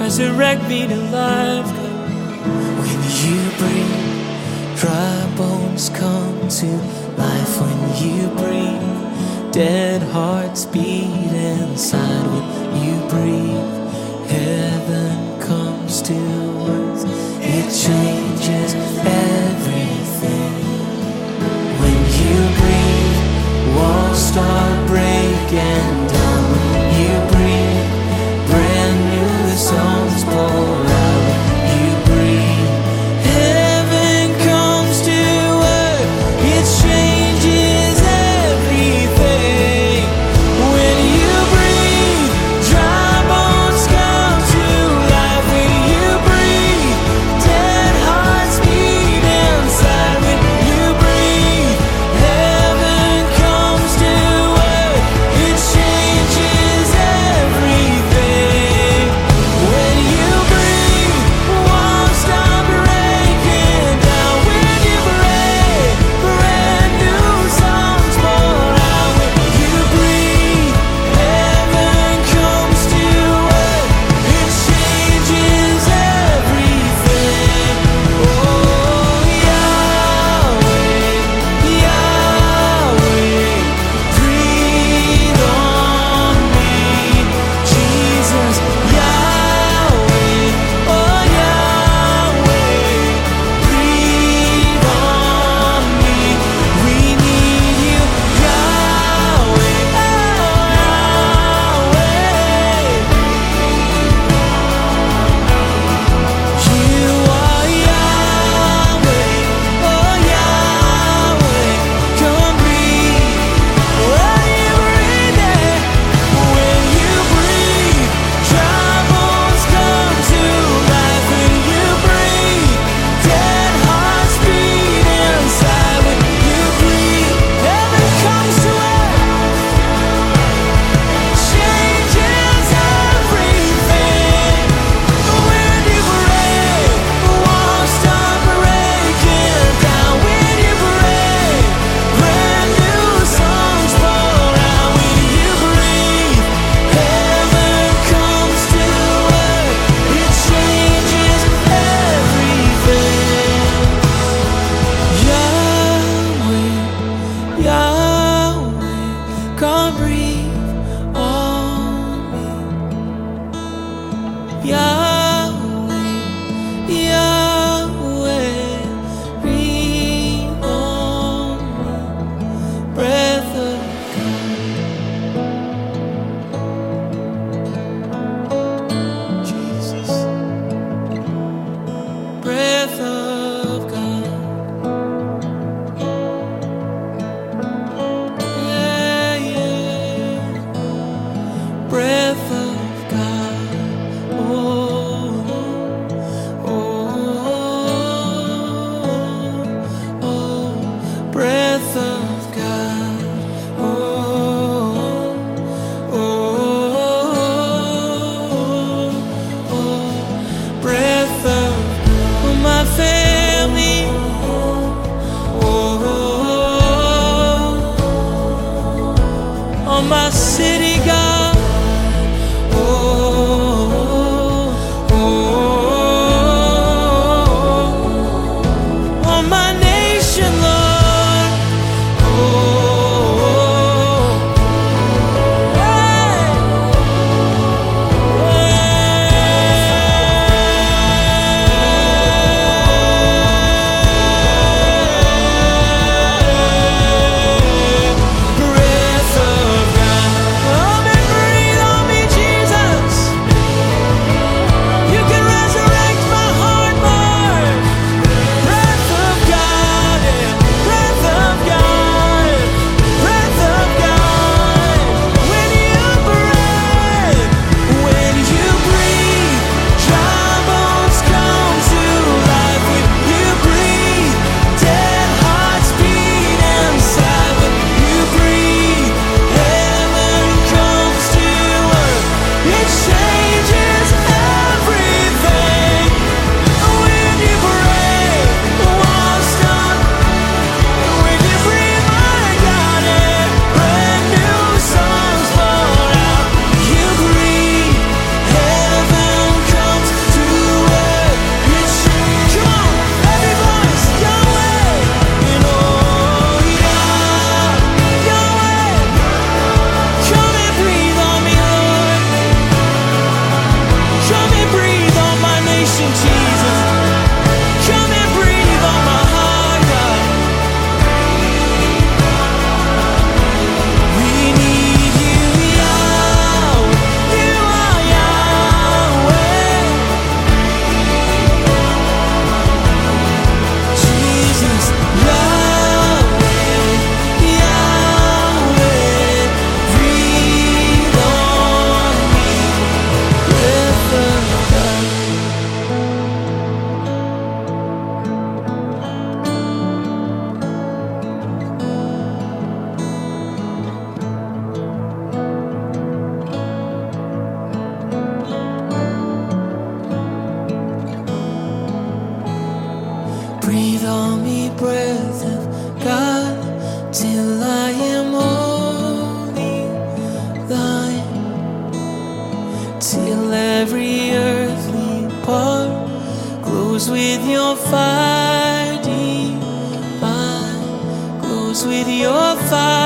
resurrect me to life. When you breathe, dry bones come to life. When you breathe, dead hearts beat inside. When you breathe, heaven comes to earth. It changes everything. When you breathe, walls start breaking down. When you breathe, brand new songs pour out. When you breathe, heaven comes to earth. It changes everything. When you breathe, dry bones come to life. When you breathe, dead hearts beat inside. When you breathe, heaven comes to earth. It changes everything. When you breathe, walls stop breaking down. When you breathe, brand new songs pour out. When you breathe, heaven comes to earth. It changes everything. Oh, Yahweh, Yahweh, breathe on me. Jesus, Yahweh, oh Yahweh, breathe on me. We need you, Yahweh, oh Yahweh. You are Yahweh, oh Yahweh, come breathe. When you breathe, when you breathe, dry bones come to life. When you breathe, dead hearts beat inside. When you breathe, heaven comes to earth. Changes everything. When you breathe, walls start breaking down. When you breathe, brand new songs pour out. When you breathe, heaven comes to earth. It changes everything. Yahweh, Yahweh, come breathe on me. Yahweh, Yahweh, breathe on me. Breath of Jesus, breath of God. Yeah, yeah. Breath of God. Oh, oh, oh, breath of God. Oh, breath of my family. On my city, God. On my nation, Lord. Breath of God. Seal every earthly part, glows with your fire divine, glows with your fire.